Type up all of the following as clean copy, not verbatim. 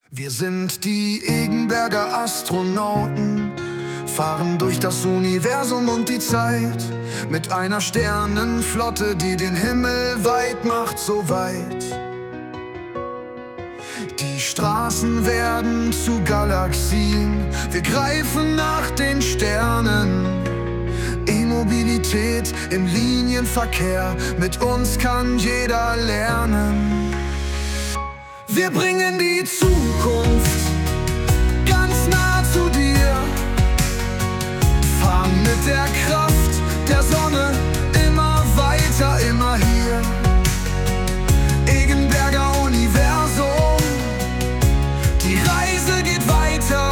Wir sind die Egenberger Astronauten, fahren durch das Universum und die Zeit, mit einer Sternenflotte, die den Himmel weit macht, so weit. Die Straßen werden zu Galaxien, wir greifen nach den Sternen. E-Mobilität im Linienverkehr, mit uns kann jeder lernen. Wir bringen die Zukunft ganz nah zu dir, fahren mit der Kraft der Sonne immer weiter, immer hier. Egenberger Universum, die Reise geht weiter,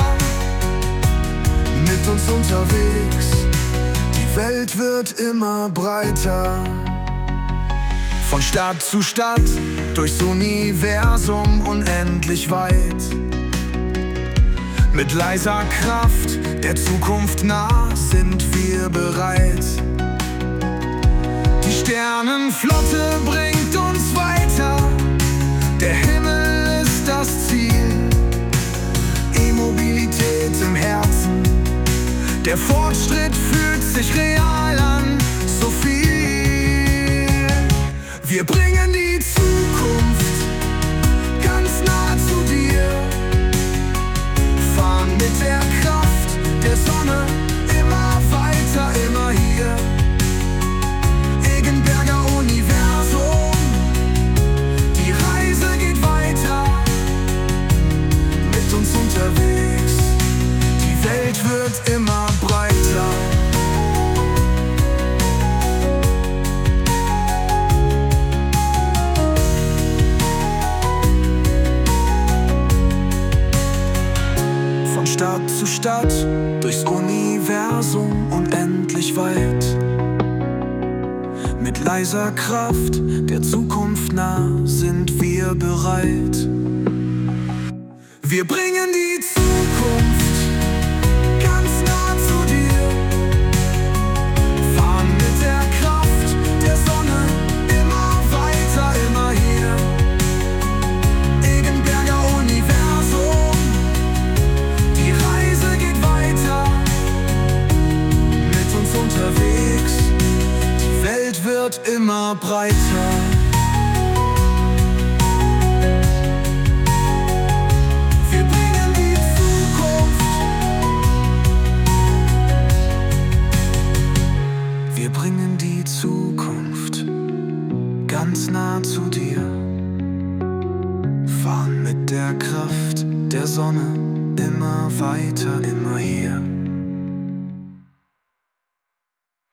mit uns unterwegs, die Welt wird immer breiter. Von Stadt zu Stadt, durchs Universum unendlich weit. Mit leiser Kraft, der Zukunft nah, sind wir bereit. Die Sternenflotte bringt uns weiter, der Himmel ist das Ziel. E-Mobilität im Herzen, der Fortschritt fühlt sich real an, so viel. Wir bringen die Zukunft ganz nah zu dir, fahren mit der Kraft der Sonne immer weiter, immer hier. Egenberger Universum, die Reise geht weiter, mit uns unterwegs, die Welt wird immer breiter. Stadt zu Stadt, durchs Universum unendlich weit. Mit leiser Kraft, der Zukunft nah, sind wir bereit. Wir bringen die Zukunft ganz nah zu dir, fahren mit der Kraft der Sonne immer weiter, immer hier. Egenberger Universum, die Reise geht weiter, mit uns unterwegs, die Welt wird immer breiter. Wir bringen die Zukunft, wir bringen die Zukunft ganz nah zu dir, fahren mit der Kraft der Sonne immer weiter, immer hier.